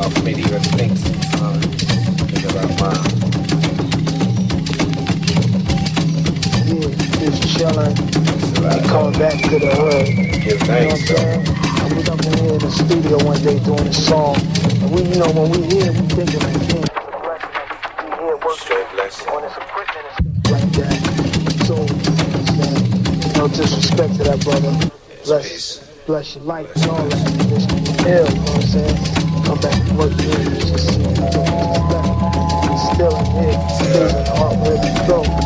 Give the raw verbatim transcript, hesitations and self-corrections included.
hard for me to even think sometimes. Think about mine. Yeah, just chillin'. And coming back to the hood. Give thanks, you know what I'm saying? I was up in here in the studio one day doing a song. And we, you know, when we hear, we thinking like, yeah, it's a blessing that we, we hear working straight blessing on this equipment and stuff like that. So, you know, no disrespect to that brother. Yes, bless, peace. bless your life and all that. Just ill, you know what I'm saying? Come back to work here, you just see, you know, still in here, still in the art where we go.